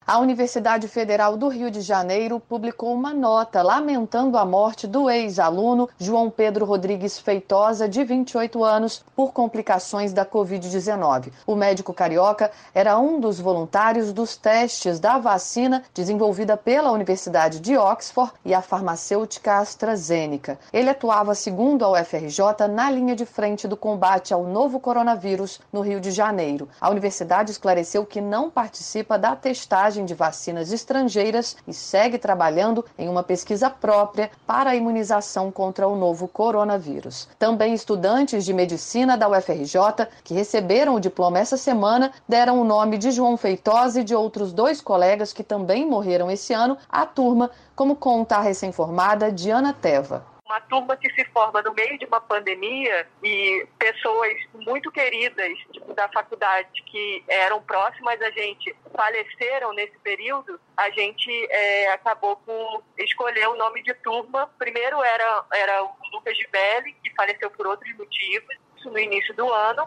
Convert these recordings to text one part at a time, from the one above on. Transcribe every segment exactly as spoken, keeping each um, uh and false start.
A Universidade Federal do Rio de Janeiro publicou uma nota lamentando a morte do ex-aluno João Pedro Rodrigues Feitosa, de vinte e oito anos, por complicações da covid dezenove. O médico carioca era um dos voluntários dos testes da vacina desenvolvida pela Universidade de Oxford e a farmacêutica AstraZeneca. Ele atuava, segundo a U F R J, na linha de frente do combate ao novo coronavírus no Rio de Janeiro. A universidade esclareceu que não participa da testagem de vacinas estrangeiras e segue trabalhando em uma pesquisa própria para a imunização contra o novo coronavírus. Também estudantes de medicina da U F R J, que receberam o diploma essa semana, deram o nome de João Feitosa e de outros dois colegas que também morreram esse ano à turma, como conta a recém-formada Diana Teva. Uma turma que se forma no meio de uma pandemia e pessoas muito queridas tipo, da faculdade que eram próximas a gente faleceram nesse período, a gente é, acabou com escolher o nome de turma. Primeiro era, era o Lucas Gibelli, que faleceu por outros motivos, isso no início do ano,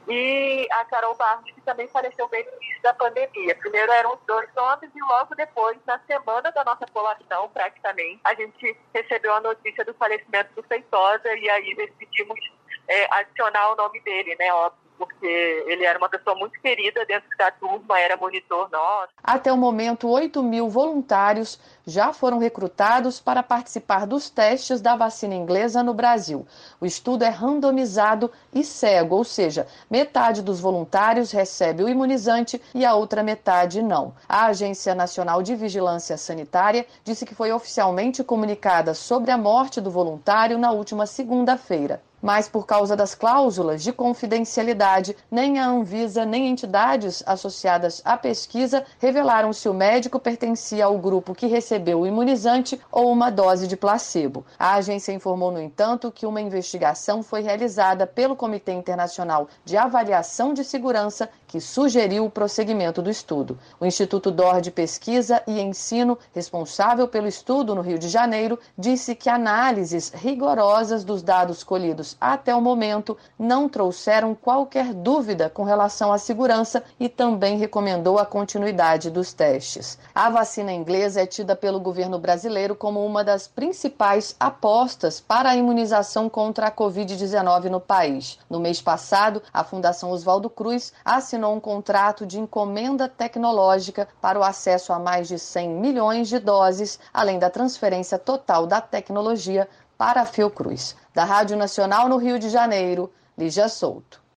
e a Carol Barros, que também faleceu bem no início da pandemia. Primeiro eram os dois nomes e logo depois, na semana da nossa colação, praticamente, a gente recebeu a notícia do falecimento do Feitosa e aí decidimos é, adicionar o nome dele, né, óbvio, porque ele era uma pessoa muito querida dentro da turma, era monitor nosso. Até o momento, oito mil voluntários já foram recrutados para participar dos testes da vacina inglesa no Brasil. O estudo é randomizado e cego, ou seja, metade dos voluntários recebe o imunizante e a outra metade não. A Agência Nacional de Vigilância Sanitária disse que foi oficialmente comunicada sobre a morte do voluntário na última segunda-feira. Mas, por causa das cláusulas de confidencialidade, nem a Anvisa nem entidades associadas à pesquisa revelaram se o médico pertencia ao grupo que recebeu o imunizante ou uma dose de placebo. A agência informou, no entanto, que uma investigação foi realizada pelo Comitê Internacional de Avaliação de Segurança, que sugeriu o prosseguimento do estudo. O Instituto D O R de Pesquisa e Ensino, responsável pelo estudo no Rio de Janeiro, disse que análises rigorosas dos dados colhidos até o momento não trouxeram qualquer dúvida com relação à segurança e também recomendou a continuidade dos testes. A vacina inglesa é tida pelo governo brasileiro como uma das principais apostas para a imunização contra a covid dezenove no país. No mês passado, a Fundação Oswaldo Cruz assinou um contrato de encomenda tecnológica para o acesso a mais de cem milhões de doses, além da transferência total da tecnologia para a Fiocruz. Da Rádio Nacional no Rio de Janeiro, Lígia Souto.